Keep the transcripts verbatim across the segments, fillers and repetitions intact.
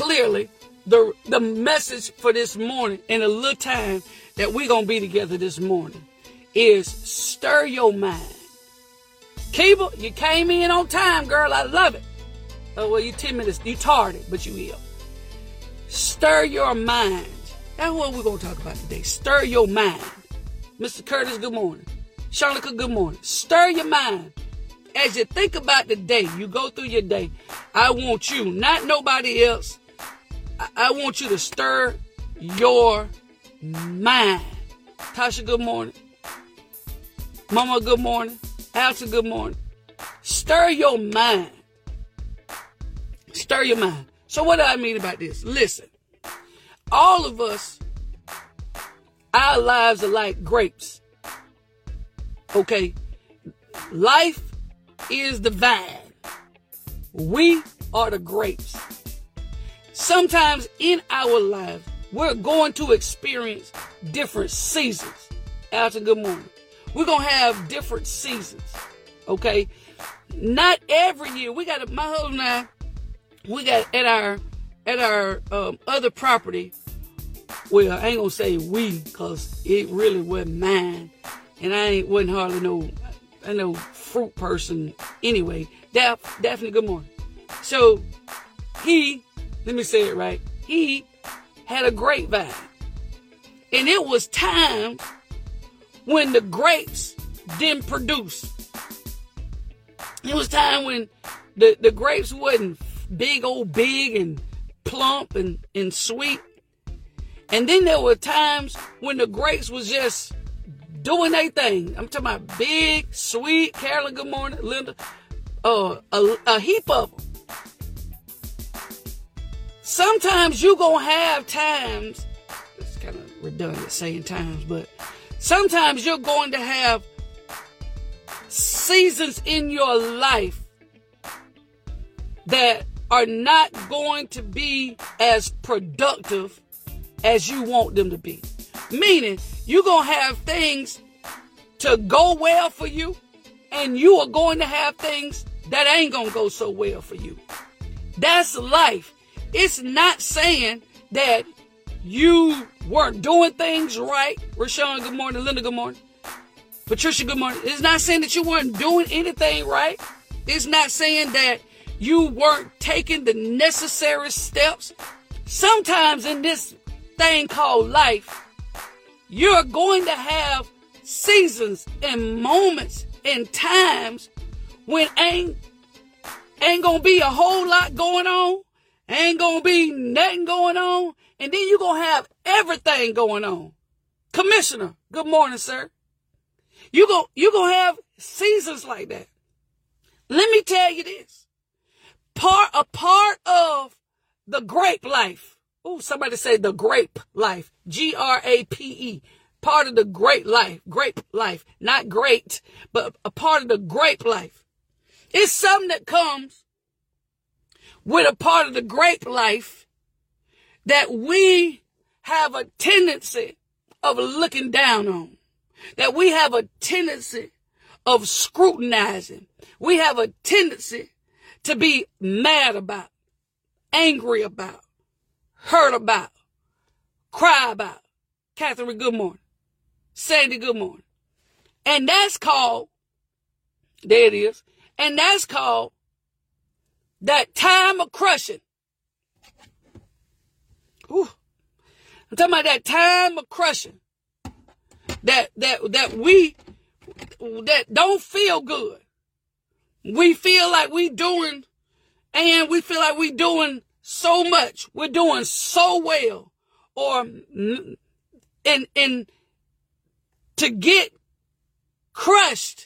clearly the, the message for this morning and a little time that we're going to be together this morning is stir your mind. Keeble, you came in on time, girl. I love it. Oh, well, you ten minutes. You tardy, but you will. Stir your mind. That's what we're going to talk about today. Stir your mind. Mister Curtis, good morning. Shanika, good morning. Stir your mind. As you think about the day, you go through your day, I want you, not nobody else, I, I want you to stir your mind. Tasha, good morning. Mama, good morning. Alton, good morning. Stir your mind. Stir your mind. So what do I mean about this? Listen, all of us, our lives are like grapes. Okay? Life is the vine. We are the grapes. Sometimes in our lives, we're going to experience different seasons. Alton, good morning. We're going to have different seasons. Okay? Not every year. We got, my husband and I, we got at our, at our um, other property, well, I ain't going to say we, because it really wasn't mine. And I ain't, wasn't hardly no, I know, fruit person anyway. Daph, Daphne, good morning. So, he, let me say it right, he had a grapevine. And it was times when the grapes didn't produce. It was time when the, the grapes wasn't big old big and plump and, and sweet. And then there were times when the grapes was just doing their thing. I'm talking about big, sweet. Carolyn, good morning. Linda, uh, a, a heap of them. Sometimes you gonna have times, it's kind of redundant saying times, but sometimes you're going to have seasons in your life that are not going to be as productive as you want them to be. Meaning, you're going to have things to go well for you, and you are going to have things that ain't going to go so well for you. That's life. It's not saying that you weren't doing things right. Rashawn, good morning. Linda, good morning. Patricia, good morning. It's not saying that you weren't doing anything right. It's not saying that you weren't taking the necessary steps. Sometimes in this thing called life, you're going to have seasons and moments and times when ain't, ain't going to be a whole lot going on. Ain't going to be nothing going on. And then you're going to have everything going on. Commissioner, good morning, sir. You're going you're going to have seasons like that. Let me tell you this. Part, a part of the grape life. Oh, somebody say the grape life. G R A P E. Part of the great life. Grape life. Not great, but a part of the grape life. It's something that comes with a part of the grape life that we have a tendency of looking down on. That we have a tendency of scrutinizing. We have a tendency to be mad about, angry about, hurt about, cry about. Catherine, good morning. Sandy, good morning. And that's called, there it is, and that's called that time of crushing. Ooh. I'm talking about that time of crushing. That, that, that we, that don't feel good. We feel like we doing, and we feel like we doing so much. We're doing so well. Or, and, and to get crushed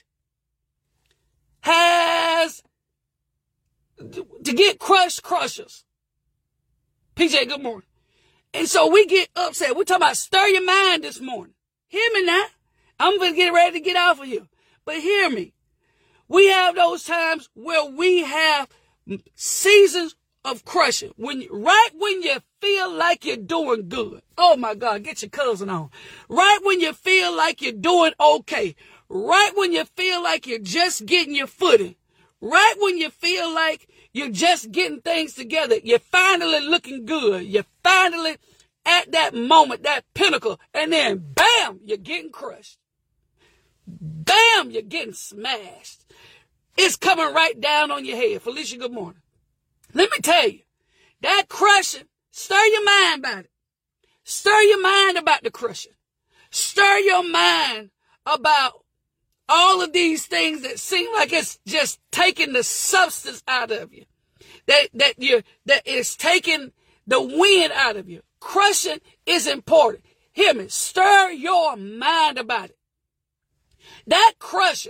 has, to get crushed crushes. P J, good morning. And so we get upset. We're talking about stir your mind this morning. Hear me now. I'm going to get ready to get off of here. But hear me. We have those times where we have seasons of crushing. When you, right when you feel like you're doing good. Oh my God, get your cousin on. Right when you feel like you're doing okay. Right when you feel like you're just getting your footing. Right when you feel like you're just getting things together. You're finally looking good. You're finally at that moment, that pinnacle. And then, bam, you're getting crushed. Bam, you're getting smashed. It's coming right down on your head. Felicia, good morning. Let me tell you, that crushing, stir your mind about it. Stir your mind about the crushing. Stir your mind about all of these things that seem like it's just taking the substance out of you. That, that you that it's taking the wind out of you. Crushing is important. Hear me. Stir your mind about it. That crushing,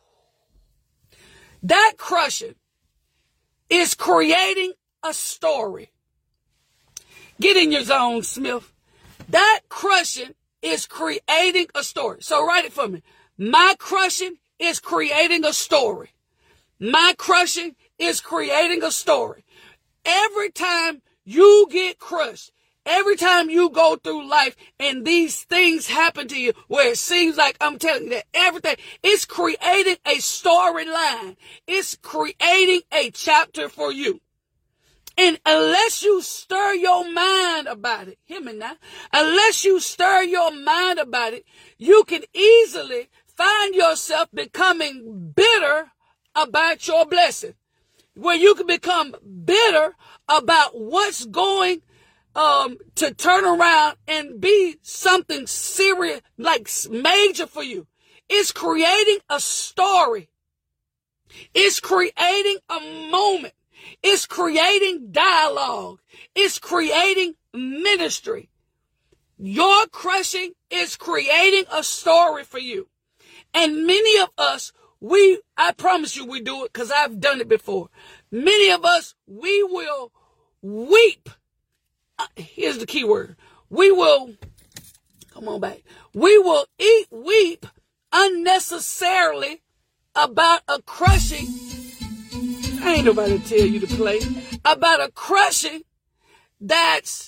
that crushing is creating a story. Get in your zone, Smith. That crushing is creating a story. So write it for me. My crushing is creating a story. My crushing is creating a story. Every time you get crushed, every time you go through life and these things happen to you where it seems like, I'm telling you that everything, it's creating a storyline. It's creating a chapter for you. And unless you stir your mind about it, hear me now, unless you stir your mind about it, you can easily find yourself becoming bitter about your blessing, where you can become bitter about what's going um, to turn around and be something serious, like major for you. It's creating a story. It's creating a moment. It's creating dialogue. It's creating ministry. Your crushing is creating a story for you. And many of us, we, I promise you we do it because I've done it before. Many of us, we will weep. Uh, here's the key word. We will, come on back. We will eat, weep unnecessarily about a crushing. I ain't nobody to tell you to play. About a crushing that's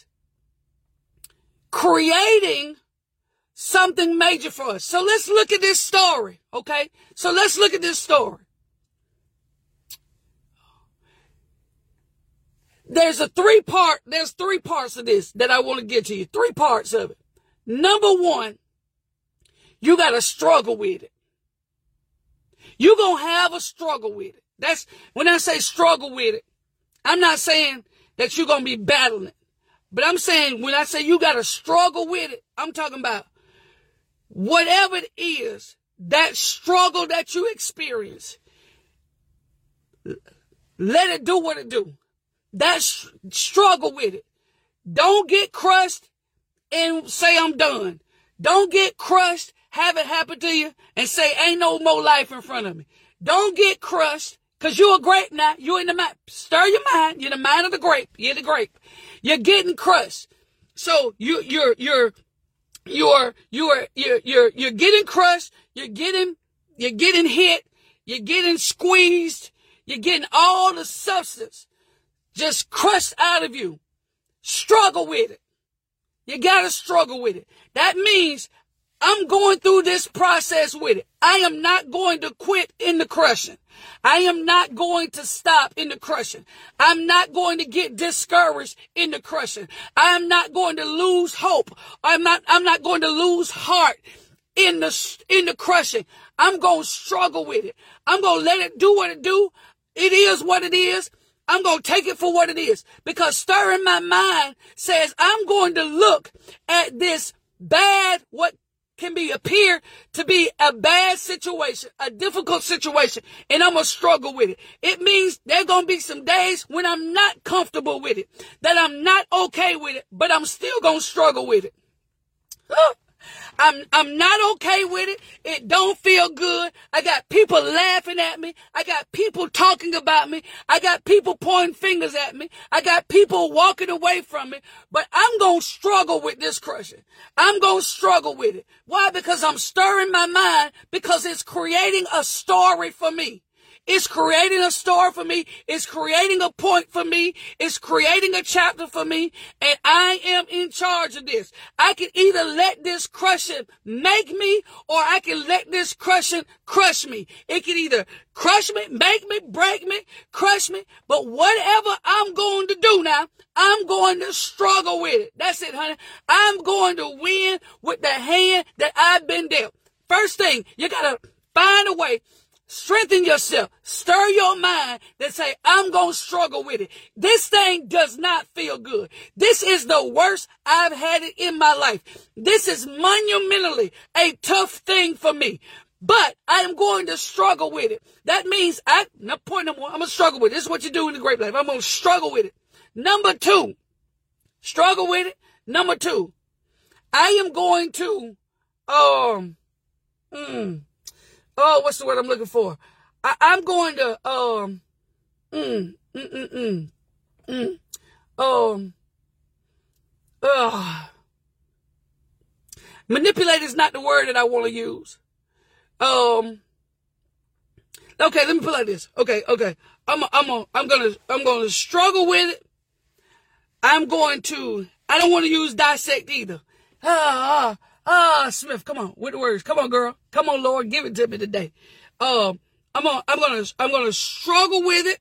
creating something major for us. So let's look at this story, okay? So let's look at this story. There's a three part, there's three parts of this that I want to get to you. Three parts of it. Number one, you got to struggle with it. You're going to have a struggle with it. That's when I say struggle with it. I'm not saying that you're going to be battling it. But I'm saying when I say you got to struggle with it, I'm talking about whatever it is, that struggle that you experience, let it do what it do. That sh- struggle with it. Don't get crushed and say I'm done. Don't get crushed, have it happen to you, and say ain't no more life in front of me. Don't get crushed, because you're a grape now. You're in the mind. Stir your mind. You're in the mind of the grape. You're the grape. You're getting crushed. So you, you're, you're, you're, you're, you're, you're, you're getting crushed. You're getting, you're getting hit. You're getting squeezed. You're getting all the substance just crushed out of you. Struggle with it. You gotta struggle with it. That means I'm going through this process with it. I am not going to quit in the crushing. I am not going to stop in the crushing. I'm not going to get discouraged in the crushing. I am not going to lose hope. I'm not, I'm not going to lose heart in the, in the crushing. I'm going to struggle with it. I'm going to let it do what it do. It is what it is. I'm going to take it for what it is, because stirring my mind says I'm going to look at this bad, what can be appear to be a bad situation, a difficult situation, and I'm going to struggle with it. It means there are going to be some days when I'm not comfortable with it, that I'm not okay with it, but I'm still going to struggle with it. I'm, I'm not okay with it. It don't feel good. I got people laughing at me. I got people talking about me. I got people pointing fingers at me. I got people walking away from me, but I'm going to struggle with this crushing. I'm going to struggle with it. Why? Because I'm stirring my mind, because it's creating a story for me. It's creating a story for me. It's creating a point for me. It's creating a chapter for me. And I am in charge of this. I can either let this crushing make me, or I can let this crushing crush me. It can either crush me, make me, break me, crush me. But whatever I'm going to do now, I'm going to struggle with it. That's it, honey. I'm going to win with the hand that I've been dealt. First thing, you got to find a way. Strengthen yourself. Stir your mind that say, I'm going to struggle with it. This thing does not feel good. This is the worst I've had it in my life. This is monumentally a tough thing for me. But I am going to struggle with it. That means I, no point number one, I'm going to struggle with it. This is what you do in the great life. I'm going to struggle with it. Number two, struggle with it. Number two, I am going to, um, mm, oh, what's the word I'm looking for? I, I'm going to, um, mm, mm, mm, mm, mm, um, uh, manipulate is not the word that I want to use. Um, okay, let me put it like this. Okay, okay. I'm, I'm, I'm gonna, I'm gonna struggle with it. I'm going to, I don't want to use dissect either. Ah, ah, ah, Smith, come on, with the words. Come on, girl. Come on, Lord, give it to me today. Um, I'm gonna, I'm gonna, I'm gonna struggle with it.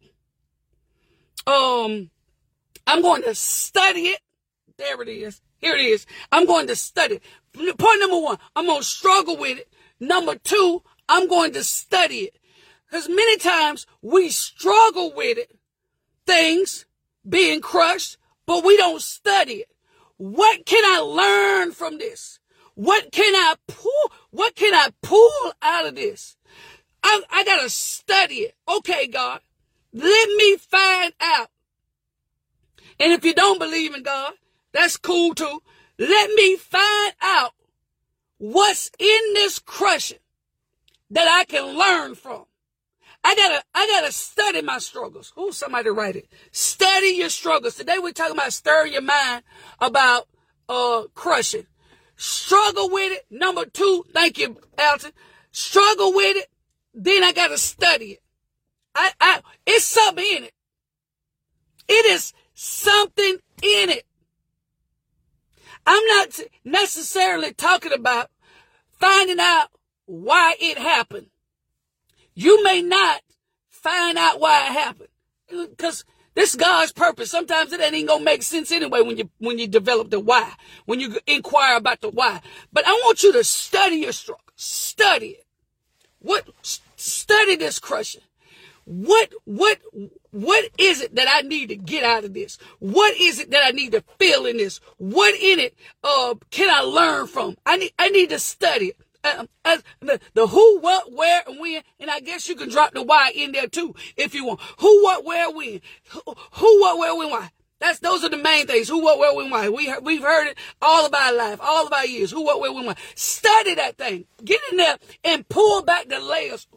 Um, I'm going to study it. There it is. Here it is. I'm going to study it. Point number one, I'm going to struggle with it. Number two, I'm going to study it. Because many times we struggle with it, things being crushed, but we don't study it. What can I learn from this? What can I pull? What can I pull out of this? I, I got to study it. Okay, God, let me find out. And if you don't believe in God, that's cool too. Let me find out what's in this crushing that I can learn from. I gotta, I gotta study my struggles. Ooh, somebody write it. Study your struggles. Today we're talking about stirring your mind about, uh, crushing. Struggle with it. Number two, thank you, Alton. Struggle with it. Then I gotta study it. I, I, it's something in it. It is something in it. I'm not necessarily talking about finding out why it happened. You may not find out why it happened, because this is God's purpose. Sometimes it ain't even gonna make sense anyway when you when you develop the why, when you inquire about the why. But I want you to study your struggle. Study it. What? Study this crushing. What, what, what is it that I need to get out of this? What is it that I need to feel in this? What in it, uh, can I learn from? I need, I need to study it. Uh, uh, the, the who, what, where, and when, and I guess you can drop the why in there too, if you want. Who, what, where, when. Who, who what, where, when, why. That's, those are the main things. Who, what, where, when, why. We, we've heard it all of our life, all of our years. Who, what, where, when, why. Study that thing. Get in there and pull back the layers.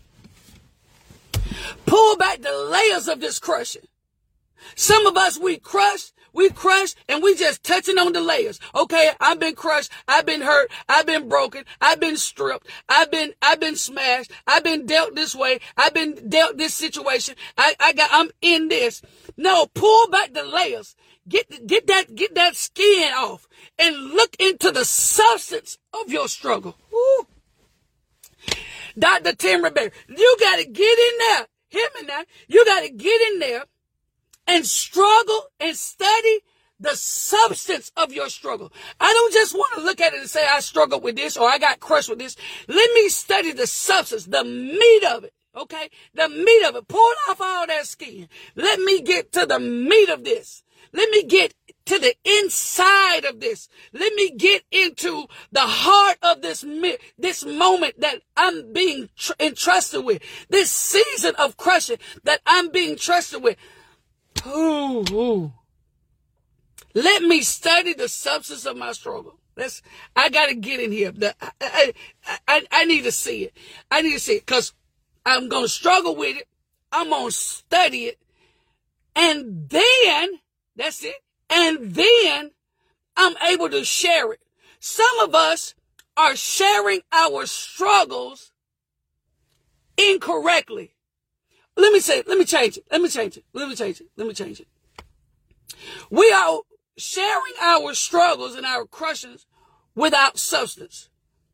Pull back the layers of this crushing. Some of us, we crush, we crush, and we just touching on the layers. Okay, I've been crushed, I've been hurt, I've been broken, I've been stripped, I've been, I've been smashed, I've been dealt this way, I've been dealt this situation, I, I got, I'm in this. No, pull back the layers. Get, get that, get that skin off and look into the substance of your struggle. Woo. Doctor Tim Rebecca, you got to get in there. Hear me now. You got to get in there and struggle and study the substance of your struggle. I don't just want to look at it and say I struggled with this or I got crushed with this. Let me study the substance, the meat of it. Okay? The meat of it. Pull off all that skin. Let me get to the meat of this. Let me get to the inside of this. Let me get into the heart of this, this moment that I'm being tr- entrusted with. This season of crushing that I'm being trusted with. Ooh, ooh. Let me study the substance of my struggle. That's, I got to get in here. The, I, I, I, I need to see it. I need to see it because I'm going to struggle with it. I'm going to study it. And then, that's it. And then I'm able to share it. Some of us are sharing our struggles incorrectly. let me say, let me change it. Let me change it. Let me change it. Let me change it. We are sharing our struggles and our crushes without substance,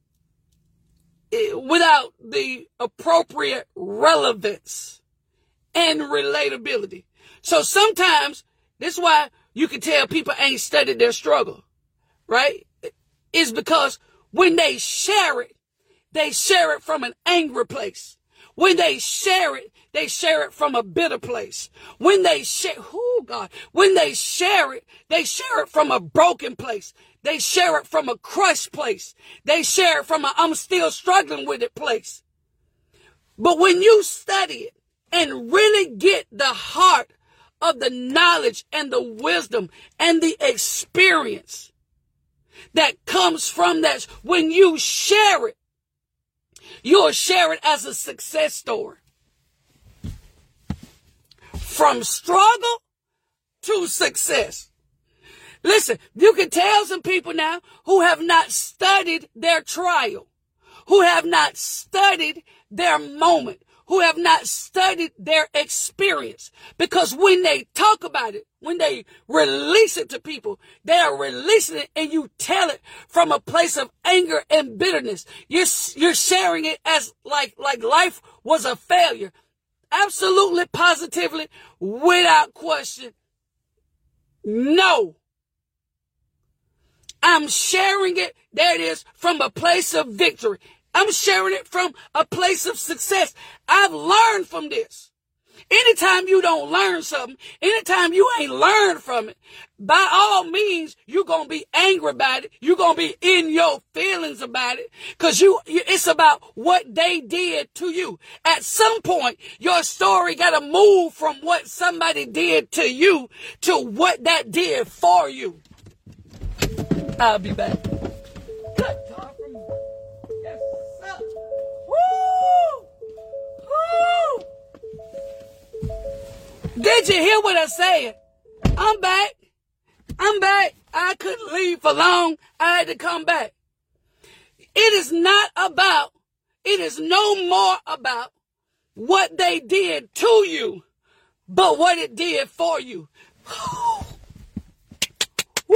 without the appropriate relevance and relatability. So sometimes, this is why you can tell people ain't studied their struggle, right? It's because when they share it, they share it from an angry place. When they share it, they share it from a bitter place. When they share, oh God, when they share it, they share it from a broken place. They share it from a crushed place. They share it from a I'm still struggling with it place. But when you study it and really get the heart of the knowledge and the wisdom and the experience that comes from that, when you share it, you'll share it as a success story. From struggle to success. Listen, you can tell some people now who have not studied their trial, who have not studied their moment, who have not studied their experience. Because when they talk about it, when they release it to people, they are releasing it and you tell it from a place of anger and bitterness. You're, you're sharing it as like, like life was a failure. Absolutely, positively, without question. No. I'm sharing it, there it is, from a place of victory. I'm sharing it from a place of success. I've learned from this. Anytime you don't learn something, anytime you ain't learned from it, by all means, you're going to be angry about it. You're going to be in your feelings about it because you, it's about what they did to you. At some point, your story got to move from what somebody did to you to what that did for you. I'll be back. Good talk from you. Yes, sir. Woo! Woo! Did you hear what I said? I'm back. I'm back. I couldn't leave for long. I had to come back. It is not about, it is no more about what they did to you, but what it did for you. Woo!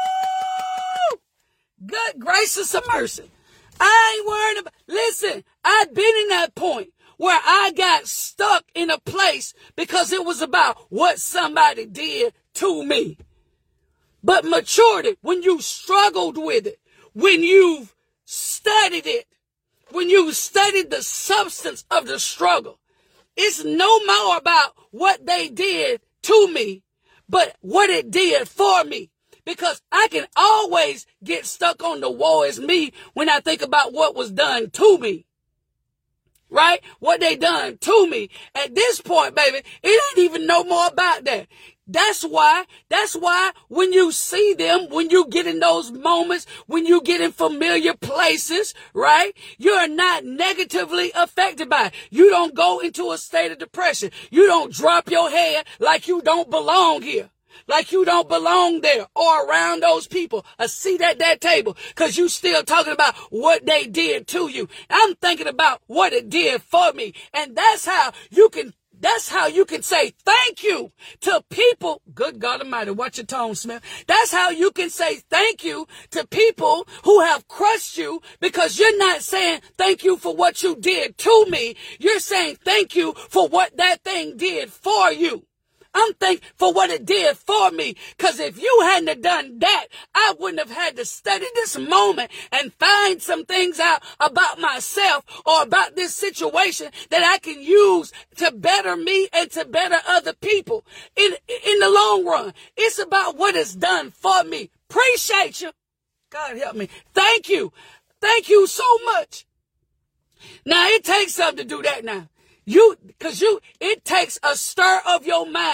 Good gracious of mercy. I ain't worried about, listen, I've been in that point where I got stuck in a place because it was about what somebody did to me. But maturity, when you struggled with it, when you've studied it, when you studied the substance of the struggle, it's no more about what they did to me, but what it did for me. Because I can always get stuck on the woe is me when I think about what was done to me. Right? What they done to me. At this point, baby, it ain't even no more about that. That's why, that's why when you see them, when you get in those moments, when you get in familiar places, right? You're not negatively affected by it. You don't go into a state of depression. You don't drop your head like you don't belong here. Like you don't belong there or around those people, a seat at that table, because you still talking about what they did to you. I'm thinking about what it did for me. And that's how you can, that's how you can say thank you to people. Good God Almighty, watch your tone, Smith. That's how you can say thank you to people who have crushed you, because you're not saying thank you for what you did to me. You're saying thank you for what that thing did for you. I'm thankful for what it did for me. Because if you hadn't have done that, I wouldn't have had to study this moment and find some things out about myself or about this situation that I can use to better me and to better other people. In, in the long run, it's about what it's done for me. Appreciate you. God help me. Thank you. Thank you so much. Now, it takes something to do that now. You, cause you, it takes a stir of your mind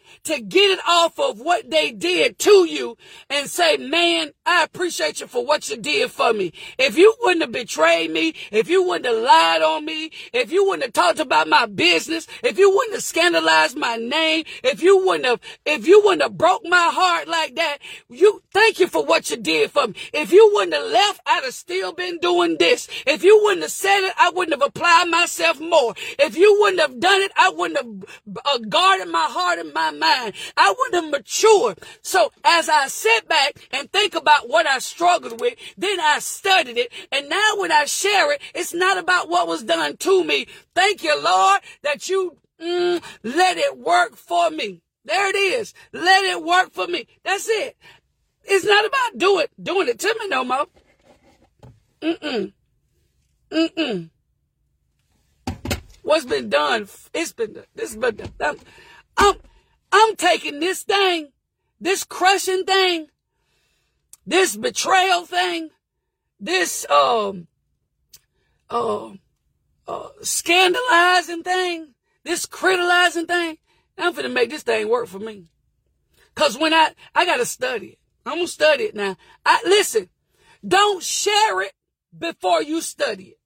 to get it off of what they did to you and say, man, I appreciate you for what you did for me. If you wouldn't have betrayed me, if you wouldn't have lied on me, if you wouldn't have talked about my business, if you wouldn't have scandalized my name, if you wouldn't have, if you wouldn't have broke my heart like that, you thank you for what you did for me. If you wouldn't have left, I'd have still been doing this. If you wouldn't have said it, I wouldn't have applied myself more. If you wouldn't have done it, I wouldn't have uh, guarded my heart and my mind. I wouldn't have matured. So as I sit back and think about what I struggled with, then I studied it. And now when I share it, it's not about what was done to me. Thank you, Lord, that you mm, let it work for me. There it is. Let it work for me. That's it. It's not about do it, doing it to me no more. Mm-mm. Mm-mm. What's been done, it's been done. This has been done. I'm, I'm, I'm taking this thing, this crushing thing, this betrayal thing, this um, uh, uh, scandalizing thing, this criticizing thing. I'm finna make this thing work for me. Cause when I, I gotta study it. I'm gonna study it now. I, listen, don't share it before you study it.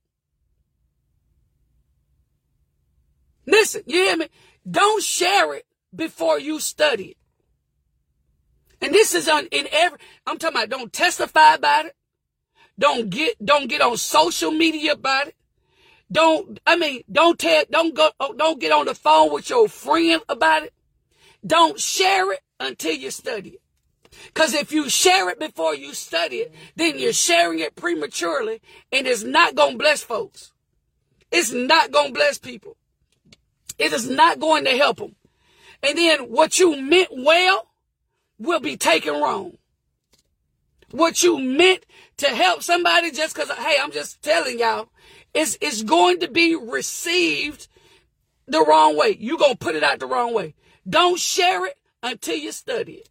Listen, you hear me? Don't share it before you study it. And this is on in every, I'm talking about don't testify about it. Don't get, don't get on social media about it. Don't, I mean, don't tell, don't go, don't get on the phone with your friend about it. Don't share it until you study it. Because if you share it before you study it, then you're sharing it prematurely and it's not going to bless folks. It's not going to bless people. It is not going to help them. And then what you meant well will be taken wrong. What you meant to help somebody just because, hey, I'm just telling y'all, it's, it's going to be received the wrong way. You're going to put it out the wrong way. Don't share it until you study it.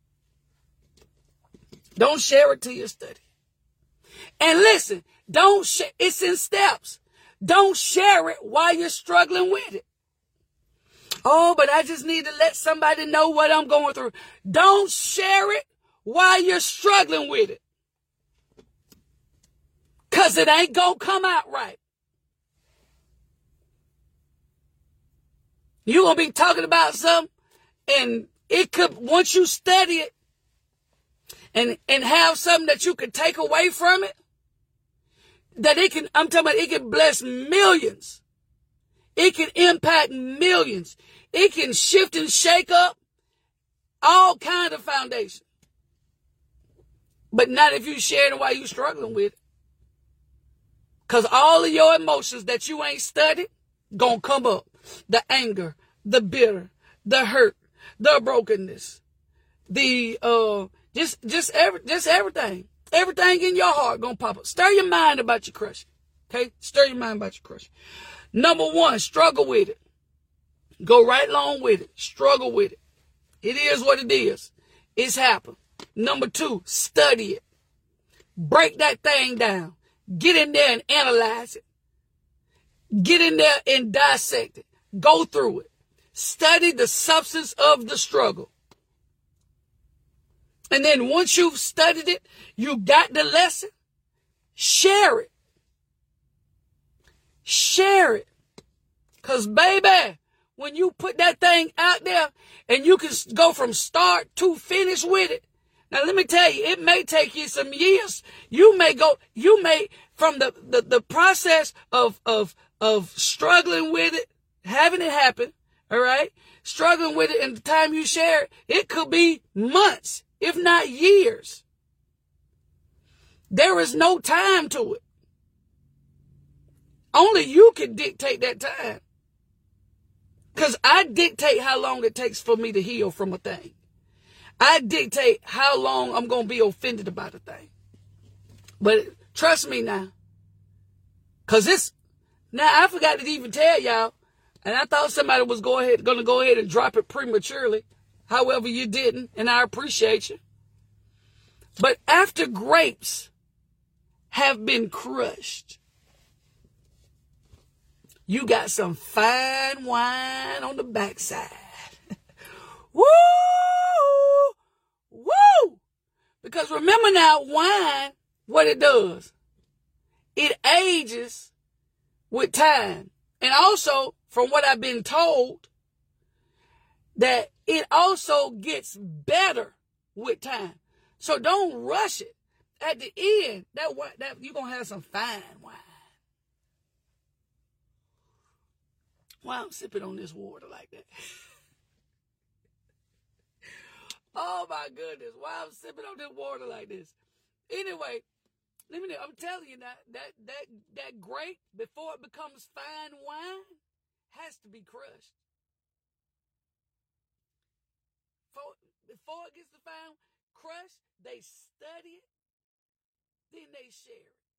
Don't share it till you study. And listen, don't share, it's in steps. Don't share it while you're struggling with it. Oh, but I just need to let somebody know what I'm going through. Don't share it while you're struggling with it. Because it ain't going to come out right. You're going to be talking about something, and it could, once you study it, and, and have something that you can take away from it, that it can, I'm talking about it can bless millions. It can impact millions. It can shift and shake up all kinds of foundation. But not if you share it while you're struggling with it. Because all of your emotions that you ain't studied gonna come up. The anger, the bitter, the hurt, the brokenness, the uh just just every just everything. Everything in your heart gonna pop up. Stir your mind about your crush. Okay? Stir your mind about your crush. Number one, struggle with it. Go right along with it. Struggle with it. It is what it is. It's happened. Number two, study it. Break that thing down. Get in there and analyze it. Get in there and dissect it. Go through it. Study the substance of the struggle. And then once you've studied it, you got the lesson, share it. Share it. Because, baby, when you put that thing out there and you can go from start to finish with it. Now, let me tell you, it may take you some years. You may go, you may, from the, the, the process of, of, of struggling with it, having it happen, all right, struggling with it and the time you share it, it could be months, if not years. There is no time to it. Only you can dictate that time. Because I dictate how long it takes for me to heal from a thing. I dictate how long I'm going to be offended about a thing. But trust me now. Because it's, now I forgot to even tell y'all, and I thought somebody was go ahead, going to go ahead and drop it prematurely. However, you didn't, and I appreciate you. But after grapes have been crushed, you got some fine wine on the backside. Woo! Woo! Because remember now, wine, what it does, it ages with time. And also, from what I've been told, that it also gets better with time. So don't rush it. At the end, that, that you're going to have some fine wine. Why I'm sipping on this water like that? Oh my goodness, why I'm sipping on this water like this? Anyway, let me know. I'm telling you that that that that grape, before it becomes fine wine, has to be crushed. Before, before it gets to fine crushed, they study it, then they share it.